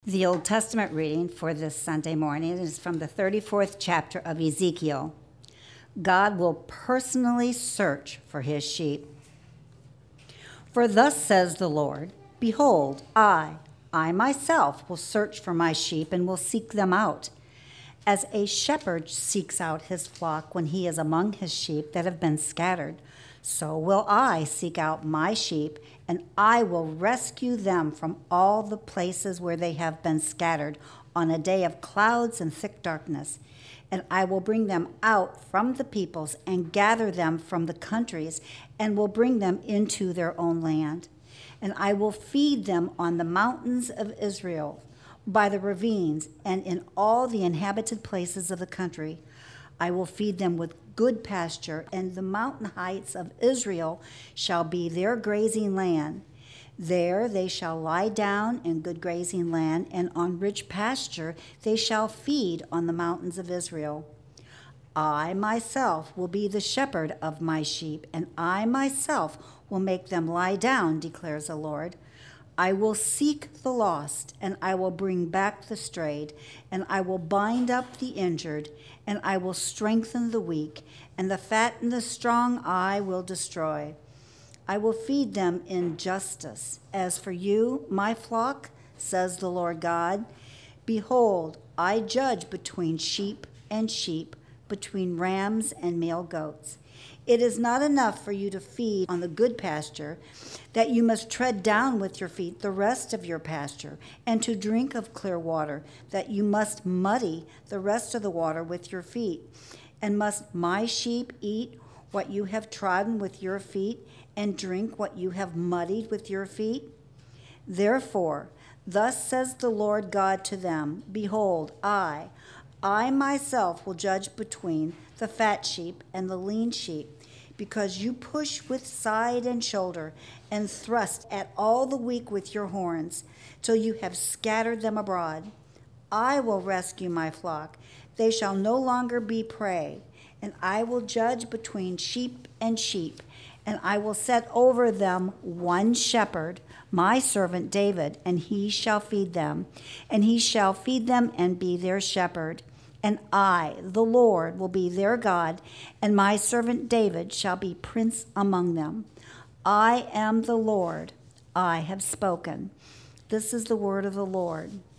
The Old Testament reading for this Sunday morning is from the 34th chapter of Ezekiel. God will personally search for his sheep. For thus says the Lord, behold, I myself will search for my sheep and will seek them out. As a shepherd seeks out his flock when he is among his sheep that have been scattered, so will I seek out my sheep, and I will rescue them from all the places where they have been scattered on a day of clouds and thick darkness. And I will bring them out from the peoples and gather them from the countries and will bring them into their own land. And I will feed them on the mountains of Israel, by the ravines, and in all the inhabited places of the country. I will feed them with good pasture, and the mountain heights of Israel shall be their grazing land. There they shall lie down in good grazing land, and on rich pasture they shall feed on the mountains of Israel. I myself will be the shepherd of my sheep, and I myself will make them lie down, declares the Lord. I will seek the lost, and I will bring back the strayed, and I will bind up the injured, and I will strengthen the weak, and the fat and the strong I will destroy. I will feed them in justice. As for you, my flock, says the Lord God, behold, I judge between sheep and sheep, between rams and male goats. It is not enough for you to feed on the good pasture, that you must tread down with your feet the rest of your pasture, and to drink of clear water, that you must muddy the rest of the water with your feet. And must my sheep eat what you have trodden with your feet, and drink what you have muddied with your feet? Therefore, thus says the Lord God to them, behold, I myself will judge between the fat sheep and the lean sheep, because you push with side and shoulder and thrust at all the weak with your horns, till you have scattered them abroad. I will rescue my flock. They shall no longer be prey, and I will judge between sheep and sheep, and I will set over them one shepherd, my servant David, and he shall feed them, and he shall feed them and be their shepherd. And I, the Lord, will be their God, and my servant David shall be prince among them. I am the Lord, I have spoken. This is the word of the Lord.